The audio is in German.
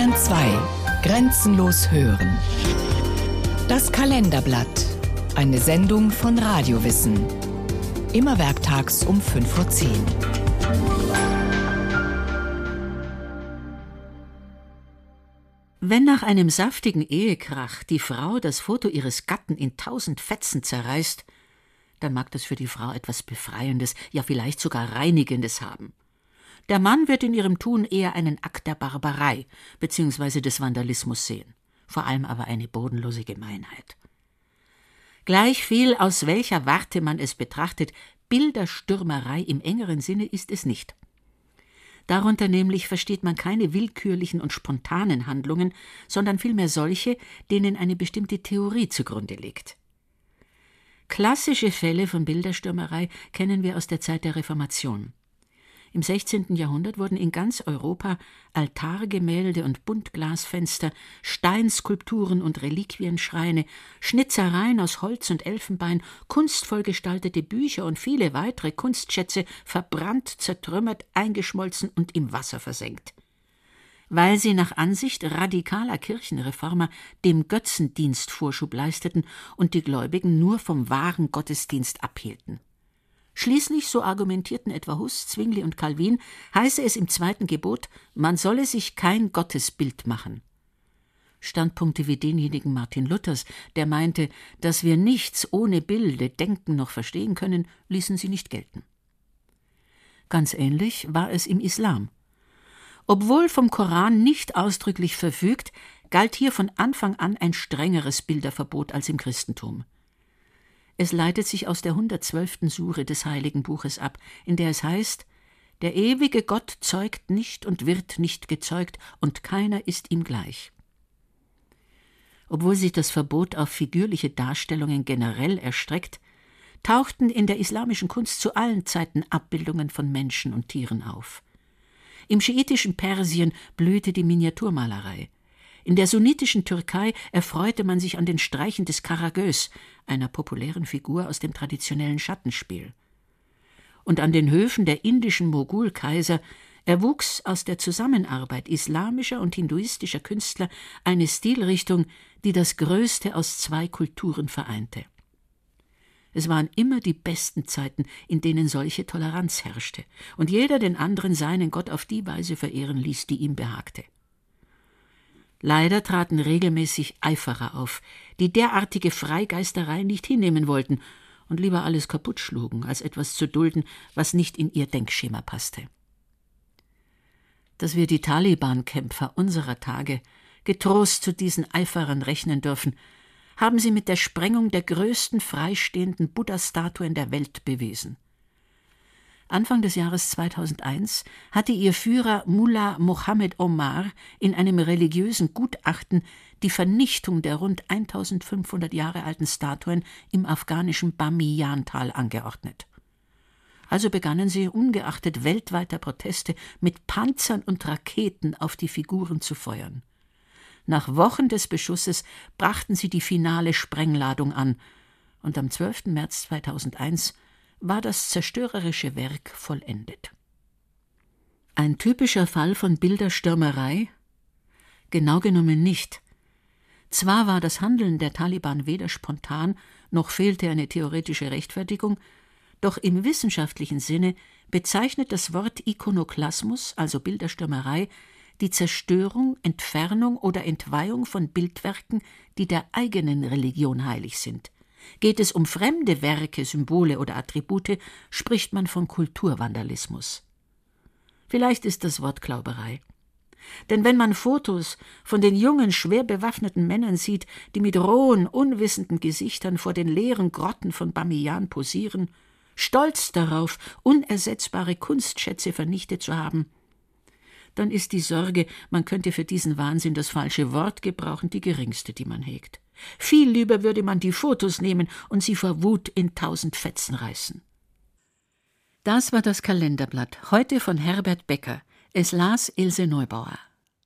Bayern 2. Grenzenlos hören. Das Kalenderblatt. Eine Sendung von Radiowissen. Immer werktags um 5:10 Uhr. Wenn nach einem saftigen Ehekrach die Frau das Foto ihres Gatten in 1000 Fetzen zerreißt, dann mag das für die Frau etwas Befreiendes, ja vielleicht sogar Reinigendes haben. Der Mann wird in ihrem Tun eher einen Akt der Barbarei bzw. des Vandalismus sehen, vor allem aber eine bodenlose Gemeinheit. Gleichviel, aus welcher Warte man es betrachtet, Bilderstürmerei im engeren Sinne ist es nicht. Darunter nämlich versteht man keine willkürlichen und spontanen Handlungen, sondern vielmehr solche, denen eine bestimmte Theorie zugrunde liegt. Klassische Fälle von Bilderstürmerei kennen wir aus der Zeit der Reformation. Im 16. Jahrhundert wurden in ganz Europa Altargemälde und Buntglasfenster, Steinskulpturen und Reliquienschreine, Schnitzereien aus Holz und Elfenbein, kunstvoll gestaltete Bücher und viele weitere Kunstschätze verbrannt, zertrümmert, eingeschmolzen und im Wasser versenkt. Weil sie nach Ansicht radikaler Kirchenreformer dem Götzendienst Vorschub leisteten und die Gläubigen nur vom wahren Gottesdienst abhielten. Schließlich, so argumentierten etwa Hus, Zwingli und Calvin, heiße es im 2. Gebot, man solle sich kein Gottesbild machen. Standpunkte wie denjenigen Martin Luthers, der meinte, dass wir nichts ohne Bilde denken noch verstehen können, ließen sie nicht gelten. Ganz ähnlich war es im Islam. Obwohl vom Koran nicht ausdrücklich verfügt, galt hier von Anfang an ein strengeres Bilderverbot als im Christentum. Es leitet sich aus der 112. Sure des Heiligen Buches ab, in der es heißt: Der ewige Gott zeugt nicht und wird nicht gezeugt, und keiner ist ihm gleich. Obwohl sich das Verbot auf figürliche Darstellungen generell erstreckt, tauchten in der islamischen Kunst zu allen Zeiten Abbildungen von Menschen und Tieren auf. Im schiitischen Persien blühte die Miniaturmalerei. In der sunnitischen Türkei erfreute man sich an den Streichen des Karagöz, einer populären Figur aus dem traditionellen Schattenspiel. Und an den Höfen der indischen Mogulkaiser erwuchs aus der Zusammenarbeit islamischer und hinduistischer Künstler eine Stilrichtung, die das Größte aus zwei Kulturen vereinte. Es waren immer die besten Zeiten, in denen solche Toleranz herrschte und jeder den anderen seinen Gott auf die Weise verehren ließ, die ihm behagte. Leider traten regelmäßig Eiferer auf, die derartige Freigeisterei nicht hinnehmen wollten und lieber alles kaputt schlugen, als etwas zu dulden, was nicht in ihr Denkschema passte. Dass wir die Taliban-Kämpfer unserer Tage getrost zu diesen Eiferern rechnen dürfen, haben sie mit der Sprengung der größten freistehenden Buddha-Statuen der Welt bewiesen. Anfang des Jahres 2001 hatte ihr Führer Mullah Mohammed Omar in einem religiösen Gutachten die Vernichtung der rund 1500 Jahre alten Statuen im afghanischen Bamiyan-Tal angeordnet. Also begannen sie, ungeachtet weltweiter Proteste, mit Panzern und Raketen auf die Figuren zu feuern. Nach Wochen des Beschusses brachten sie die finale Sprengladung an und am 12. März 2001 war das zerstörerische Werk vollendet. Ein typischer Fall von Bilderstürmerei? Genau genommen nicht. Zwar war das Handeln der Taliban weder spontan, noch fehlte eine theoretische Rechtfertigung, doch im wissenschaftlichen Sinne bezeichnet das Wort Ikonoklasmus, also Bilderstürmerei, die Zerstörung, Entfernung oder Entweihung von Bildwerken, die der eigenen Religion heilig sind. Geht es um fremde Werke, Symbole oder Attribute, spricht man von Kulturvandalismus. Vielleicht ist das Wortklauberei. Denn wenn man Fotos von den jungen, schwer bewaffneten Männern sieht, die mit rohen, unwissenden Gesichtern vor den leeren Grotten von Bamiyan posieren, stolz darauf, unersetzbare Kunstschätze vernichtet zu haben, dann ist die Sorge, man könnte für diesen Wahnsinn das falsche Wort gebrauchen, die geringste, die man hegt. Viel lieber würde man die Fotos nehmen und sie vor Wut in 1000 Fetzen reißen. Das war das Kalenderblatt, heute von Herbert Becker. Es las Ilse Neubauer.